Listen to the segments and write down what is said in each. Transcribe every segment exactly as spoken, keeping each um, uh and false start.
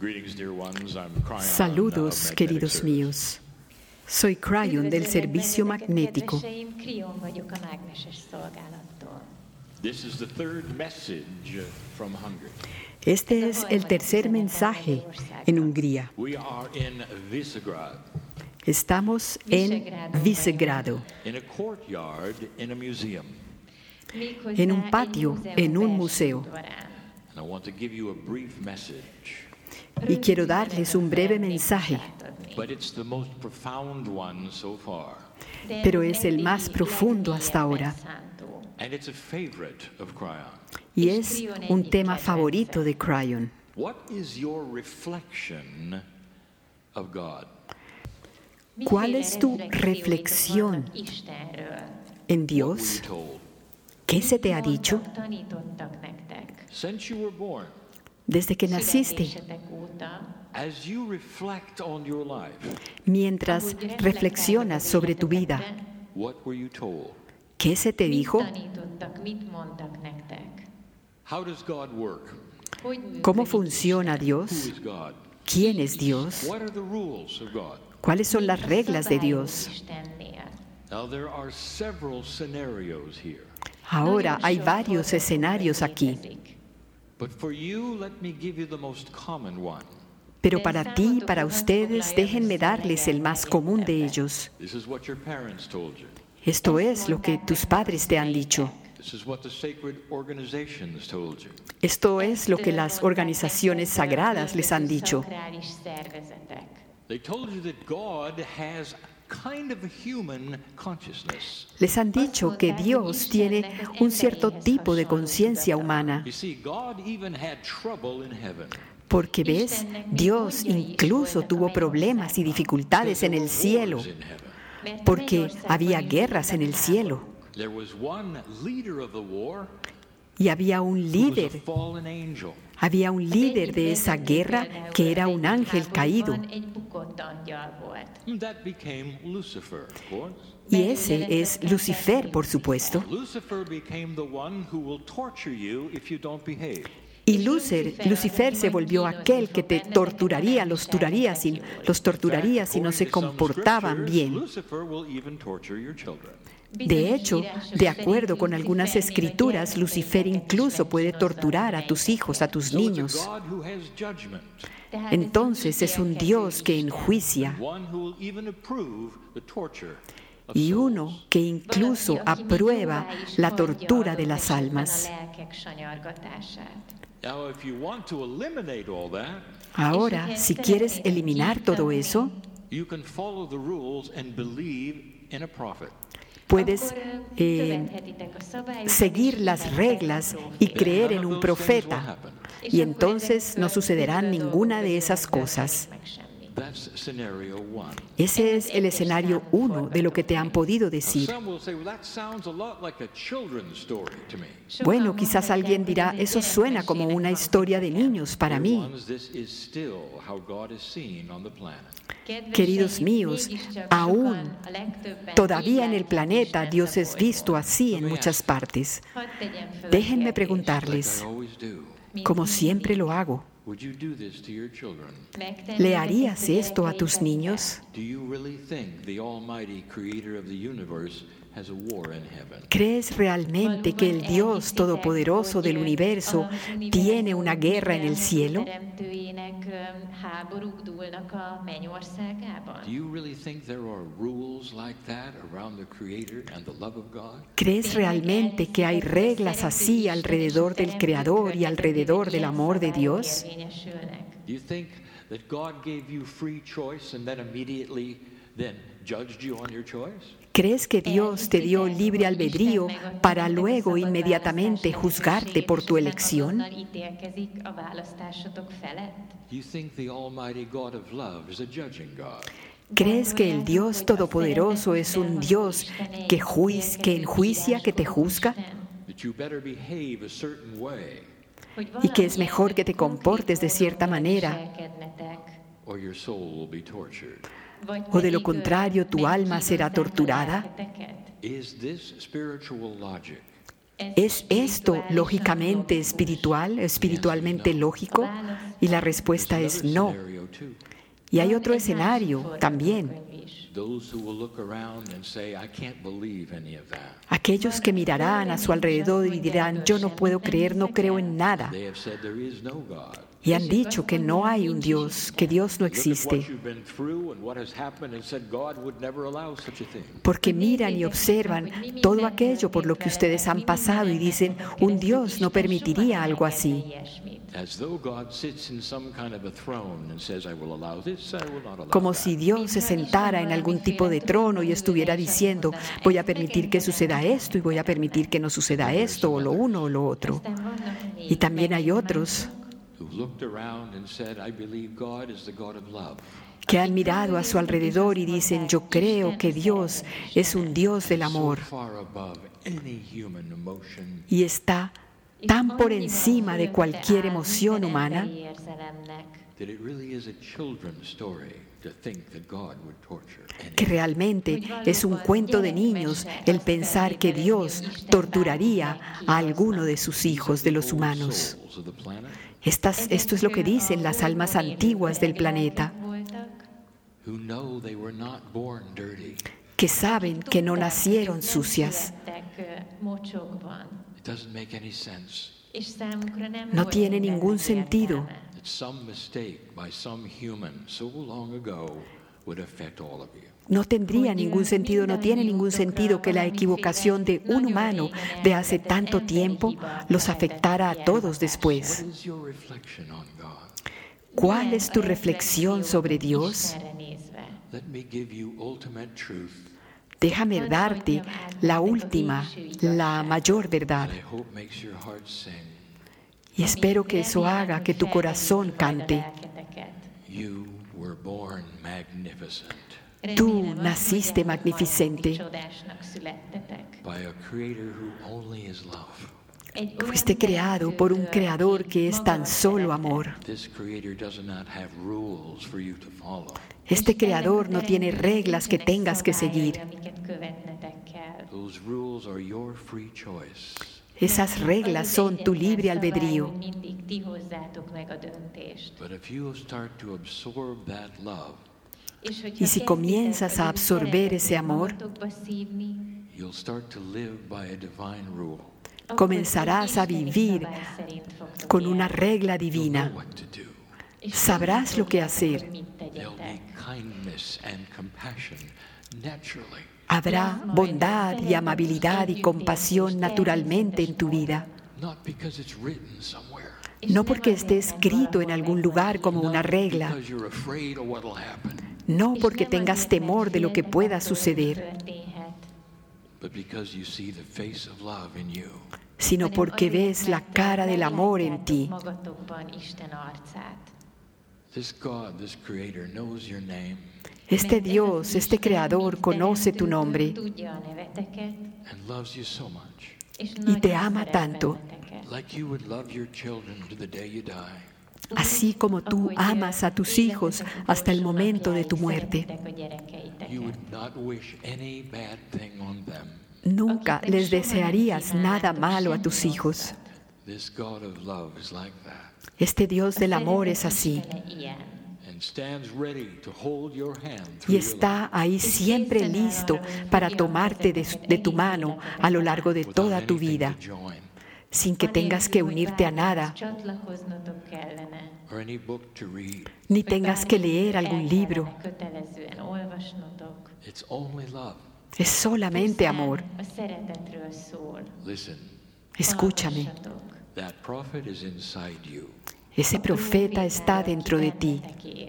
Saludos, queridos míos. Soy Cryon del Servicio Magnético. Este es el tercer mensaje en Hungría. Estamos en Visegrado, en un patio, en un museo. Y quiero darles un breve mensaje, pero es el más profundo hasta ahora. Y es un tema favorito de Cryon. ¿Cuál es tu reflexión en Dios? ¿Qué se te ha dicho? Desde que naciste, mientras reflexionas sobre tu vida, ¿qué se te dijo? ¿Cómo funciona Dios? ¿Quién es Dios? ¿Cuáles son las reglas de Dios? Ahora hay varios escenarios aquí. Pero para ti y para ustedes, déjenme darles el más común de ellos. Esto es lo que tus padres te han dicho. Esto es lo que las organizaciones sagradas les han dicho. Les han dicho que Dios tiene un cierto tipo de conciencia humana. Porque, ¿ves? Dios incluso tuvo problemas y dificultades en el cielo, porque había guerras en el cielo. Y había un líder, había un líder de esa guerra que era un ángel caído. Y ese es Lucifer, por supuesto. Y Lucer, Lucifer se volvió aquel que te torturaría, los torturaría si, los torturaría si no se comportaban bien. De hecho, de acuerdo con algunas escrituras, Lucifer incluso puede torturar a tus hijos, a tus niños. Entonces es un Dios que enjuicia y uno que incluso aprueba la tortura de las almas. Ahora, si quieres eliminar todo eso, puedes eh, seguir las reglas y creer en un profeta, y entonces no sucederá ninguna de esas cosas. Ese es el escenario uno de lo que te han podido decir. Bueno, quizás alguien dirá, eso suena como una historia de niños para mí. Queridos míos, aún todavía en el planeta Dios es visto así en muchas partes. Déjenme preguntarles, como siempre lo hago, ¿le harías esto a tus niños? ¿Crees realmente que el Dios Todopoderoso del universo tiene una guerra en el cielo? ¿Crees realmente que hay reglas así alrededor del Creador y alrededor del amor de Dios? ¿Crees que Dios te dio libre albedrío para luego inmediatamente juzgarte por tu elección? ¿Crees que el Dios Todopoderoso es un Dios que, juiz, que enjuicia, que te juzga? Y que es mejor que te comportes de cierta manera, o de lo contrario tu alma será torturada. ¿Es esto lógicamente espiritual, espiritualmente lógico? Y la respuesta es no. Y hay otro escenario también. Aquellos que mirarán a su alrededor y dirán, yo no puedo creer, no creo en nada. Y han dicho que no hay un Dios, que Dios no existe. Porque miran y observan todo aquello por lo que ustedes han pasado y dicen, un Dios no permitiría algo así. Como si Dios se sentara en algún tipo de trono y estuviera diciendo, voy a permitir que suceda esto y voy a permitir que no suceda esto, o lo uno o lo otro. Y también hay otros que han mirado a su alrededor y dicen, yo creo que Dios es un Dios del amor y está tan por encima de cualquier emoción humana que realmente es un cuento de niños el pensar que Dios torturaría a alguno de sus hijos, de los humanos. Estas, esto es lo que dicen las almas antiguas del planeta, que saben que no nacieron sucias. No tiene ningún sentido. No tendría ningún sentido, no tiene ningún sentido que la equivocación de un humano de hace tanto tiempo los afectara a todos después. ¿Cuál es tu reflexión sobre Dios? Déjame darte la última, la mayor verdad. Y espero que eso haga que tu corazón cante. Tú naciste magnificente. Fuiste creado por un creador que es tan solo amor. Este creador no tiene reglas que tengas que seguir. Esas reglas son tu libre albedrío. Y si comienzas a absorber ese amor, comenzarás a vivir con una regla divina. Sabrás lo que hacer. Habrá bondad y amabilidad y compasión naturalmente en tu vida. No porque esté escrito en algún lugar como una regla. No porque tengas temor de lo que pueda suceder, sino porque ves la cara del amor en ti. Este Dios, este Creador, conoce tu nombre y te ama tanto, así como tú amas a tus hijos hasta el momento de tu muerte. Nunca les desearías nada malo a tus hijos. Este Dios del amor es así. Y está ahí siempre listo para tomarte de, de tu mano a lo largo de toda tu vida, sin que tengas que unirte a nada, ni tengas que leer algún libro. Es solamente amor. Escúchame. Ese profeta está dentro de ti.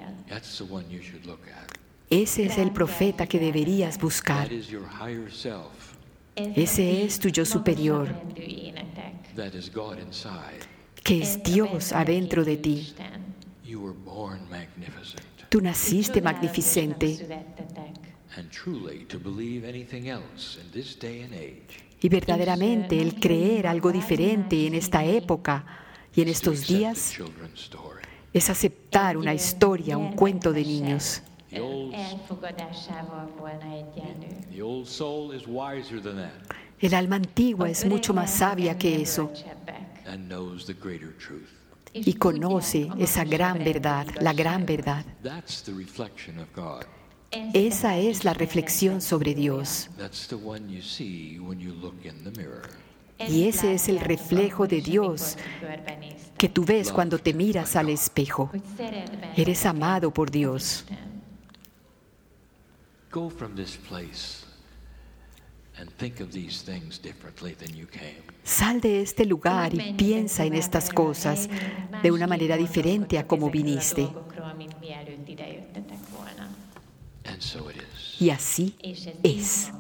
Ese es el profeta que deberías buscar. Ese es tu yo superior, que es Dios adentro de ti. Tú naciste magnificente. Y verdaderamente el creer algo diferente en esta época y en estos días es aceptar una historia, un cuento de niños. elfogadásával volna egyenlő. The old soul is wiser than that El alma antigua es mucho más sabia que eso and knows the greater truth. y conoce esa gran verdad, la gran verdad. That's the reflection of God. Esa es la reflexión sobre Dios. That's the one you see when you look in the mirror. Y ese es el reflejo de Dios que tú ves cuando te miras al espejo. Eres amado por Dios. Go from this place and think of these things differently than you came. Sal de este lugar y piensa en estas cosas de una manera diferente a como viniste. And so it is. Y así es.